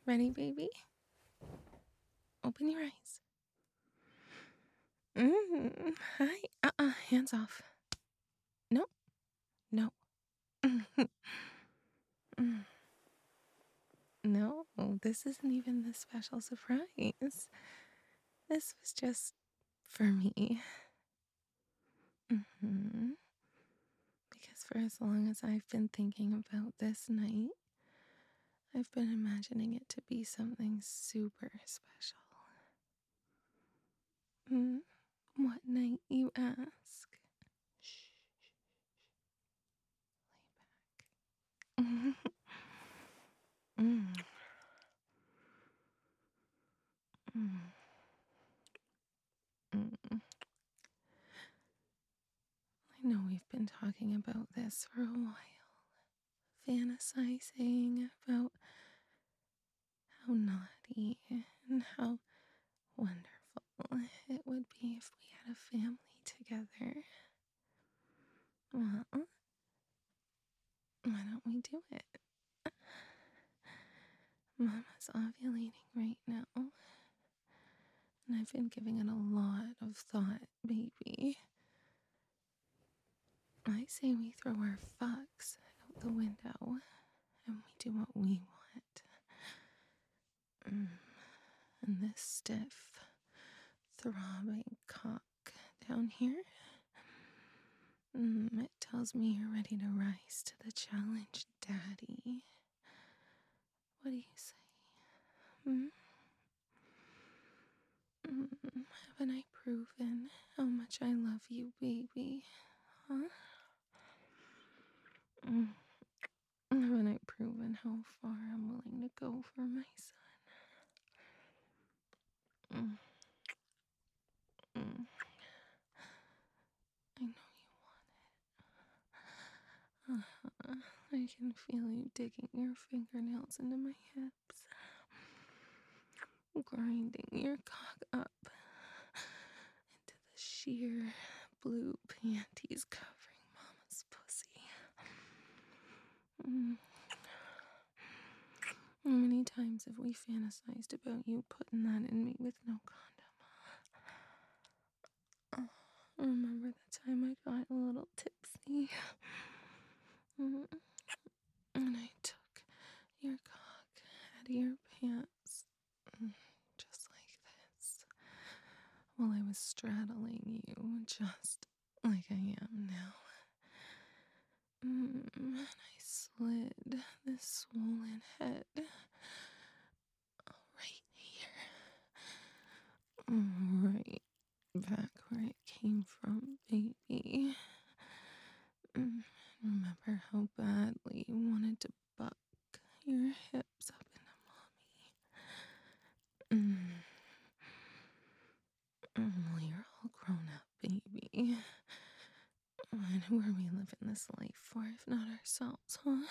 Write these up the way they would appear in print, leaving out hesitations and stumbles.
Ready, baby? Open your eyes. Hi. Hands off. No, no. Mm, no, this isn't even the special surprise. This was just for me. hmm Because for as long as I've been thinking about this night, I've been imagining it to be something super special. What night, you ask? Shh, lay back. Mm, mm, mm. I know we've been talking about this for a while, fantasizing about how naughty and how wonderful it would be if we had a family together. Well, why don't we do it? Mama's ovulating right now, and I've been giving it a lot of thought, baby. I say we throw our fucks out the window and we do what we want. And this stiff, throbbing cock down here, it tells me you're ready to rise to the challenge, Daddy. What do you say? Hmm? Haven't I proven how much I love you, baby? Huh? Mm, Haven't I proven how far I'm willing to go for my son? Mm, I know you want it. I can feel you digging your fingernails into my hips, grinding your cock up into the sheer blue panties covering Mama's pussy. Mm. How many times have we fantasized about you putting that in me with no condom? Remember the time I got a little tipsy? Mm. And I took your cock out of your pants, just like this, while I was straddling you, just like I am now. And I slid this swollen head right here, right back where it came from, baby. Remember how badly you wanted to buck your hips up into mommy. Well, you're all grown up, baby. And who are we living this life for if not ourselves, huh?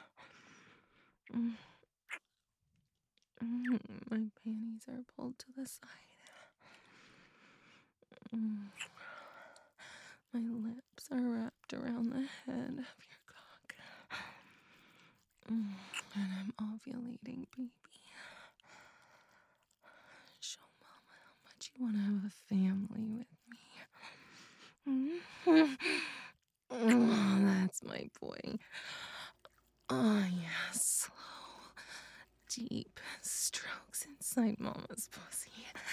My panties are pulled to the side. My lips are wrapped around the head of your cock. And I'm ovulating, baby. Show Mama how much you want to have a family with me. Oh, that's my boy. Oh, yeah, slow, deep strokes inside Mama's pussy.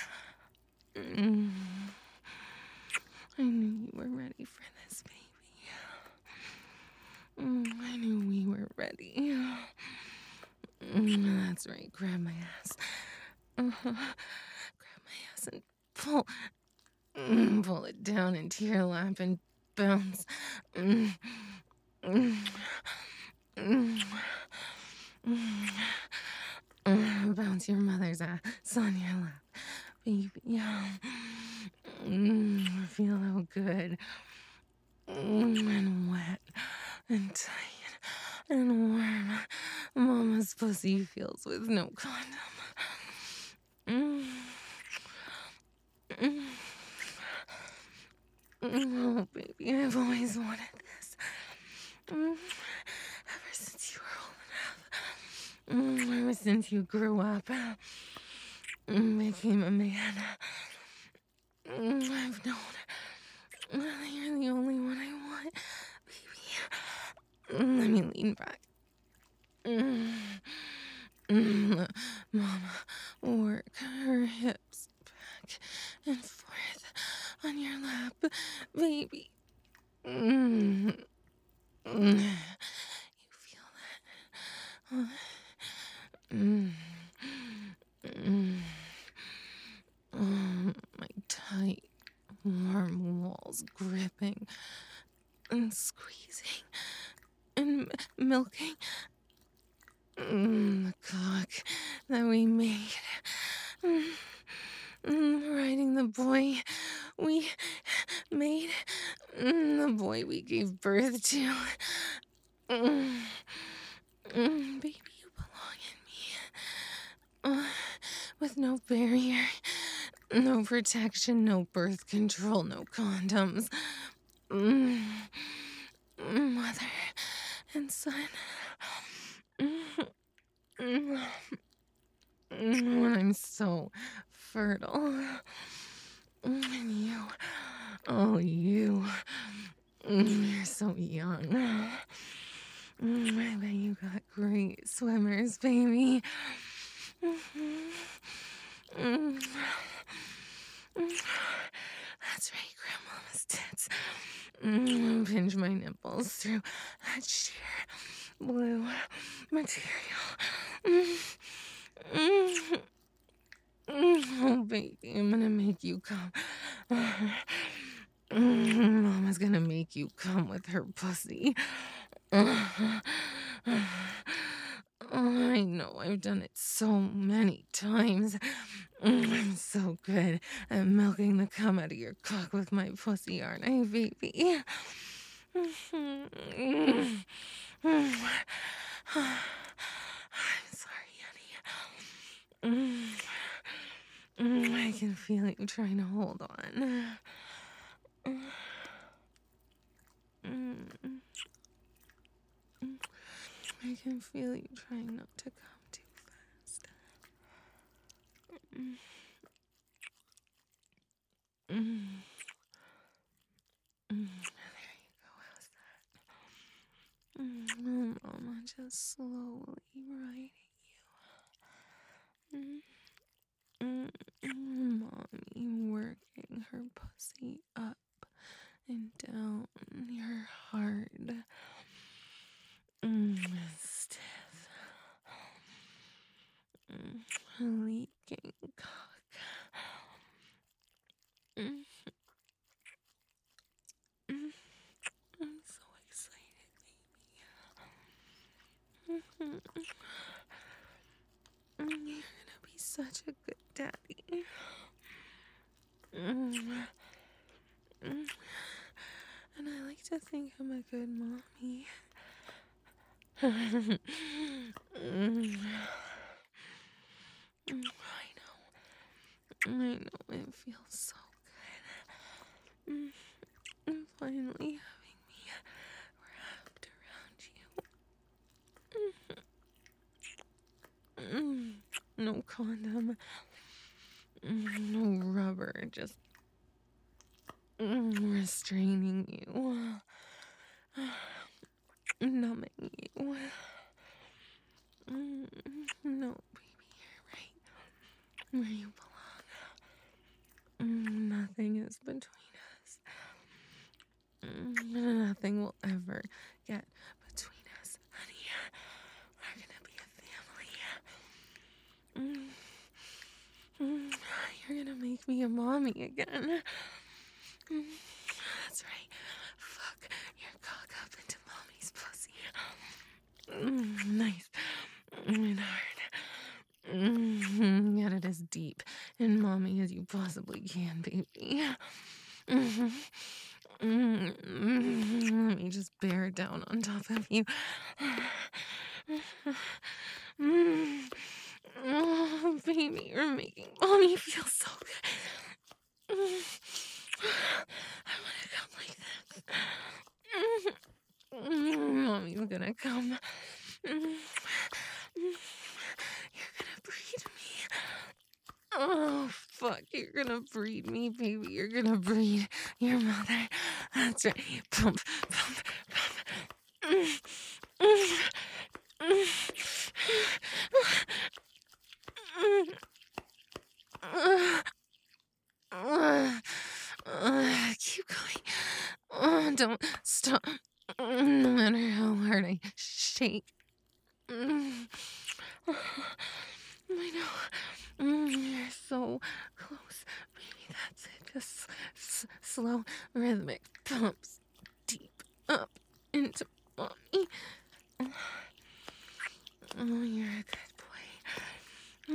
I knew you were ready for this, baby. I knew we were ready. That's right, grab my ass. Grab my ass and pull it down into your lap and bounce. Bounce your mother's ass on your lap, baby. Feel how good and wet and tight and warm Mama's pussy feels with no condom. Oh, baby, I've always wanted this. Ever since you were old enough. I was since you grew up, became a man. I've known that you're the only one I want, baby. Let me lean back. Mama, work her hips back and forth on your lap, baby. You feel that? My tight, warm walls gripping and squeezing and milking. The cock that we made. Riding the boy we made. The boy we gave birth to. Baby, you belong in me. With no barrier, no protection, no birth control, no condoms. Mother and son. When I'm so fertile. And you, oh, you're so young. I bet you got great swimmers, baby. That's right, Grandmama's tits. Pinch my nipples through that sheer blue material. Oh, baby, I'm gonna make you come. Mama's gonna make you come with her pussy. I know I've done it so many times. I'm so good at milking the cum out of your cock with my pussy, aren't I, baby? I'm sorry, honey. I can feel you trying to hold on. I can feel you trying not to come too fast. There you go. How's that? Mama just slowly riding you. Mommy working her pussy up and down your heart. Stiff. Leaking cock. I'm so excited, baby. You're gonna be such a good daddy. And I like to think I'm a good mommy. I know, it feels so good. Finally having me wrapped around you. No condom. No rubber, just restraining you. Numbing you. No, baby, you're right where you belong. Nothing is between us. Nothing will ever get between us, honey. We're gonna be a family. You're gonna make me a mommy again. That's right. Fuck your cock up into mommy's pussy. Nice and hard. Get it as deep in mommy as you possibly can, baby. Let me just bear down on top of you. Oh, baby, you're making mommy feel so good. I want to come like this. Mommy's gonna come. Oh, fuck. You're gonna breed me, baby. You're gonna breed your mother. That's right. Pump, pump, pump. Keep going. Don't stop. No matter how hard I shake. I know. You're so close. Baby, that's it. Just slow, rhythmic pumps deep up into mommy. Oh, you're a good boy.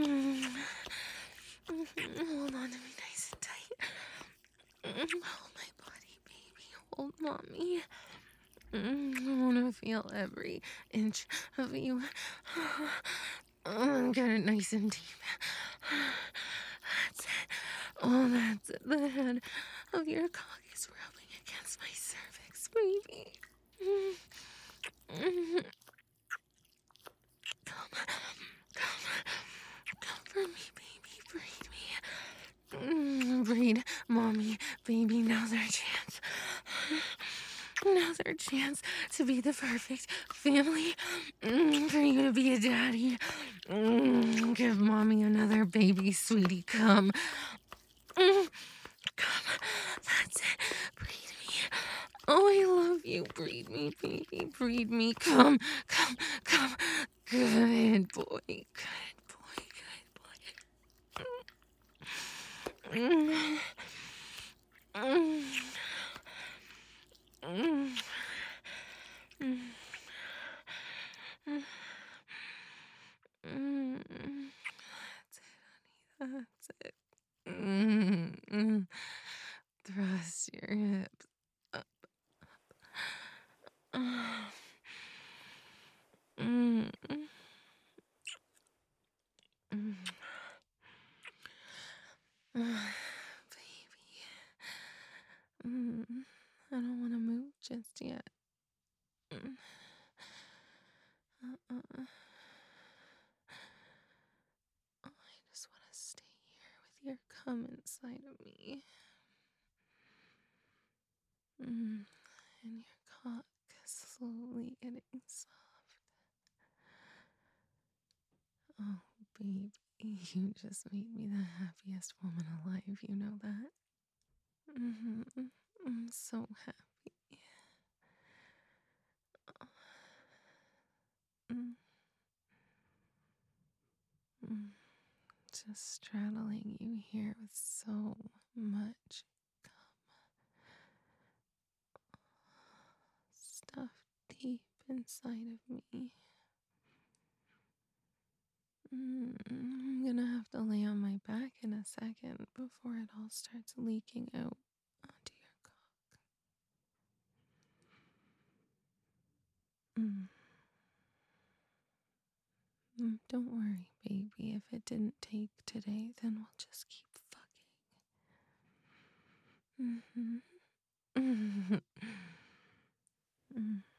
Hold on to me nice and tight. Hold my body, baby. Hold mommy. I want to feel every inch of you. Get it nice and deep. That's it. Oh, that's it. The head of your cock is rubbing against my cervix, baby. Come for me, baby. Breed me. Breed, mommy, baby. Now's our chance. Now's our chance to be the perfect family. For you to be a daddy. Give mommy another baby, sweetie. Come. Come. That's it. Breed me. Oh, I love you. Breed me, baby. Breed me. Come. Good boy. Good boy. Mm. Mm. Mm. Mm. That's it, honey. That's it. Thrust your hips up. Mm. Mm. Baby. I don't want to move just yet. Mm. Uh-uh. I just want to stay here with your cum inside of me. And your cock slowly getting soft. Oh, baby, you just made me the happiest woman alive. You know that? I'm so happy. Mm. Mm. Just straddling you here with so much stuff deep inside of me. I'm gonna have to lay on my back in a second before it all starts leaking out onto your cock. Don't worry, baby. If it didn't take today, then we'll just keep fucking.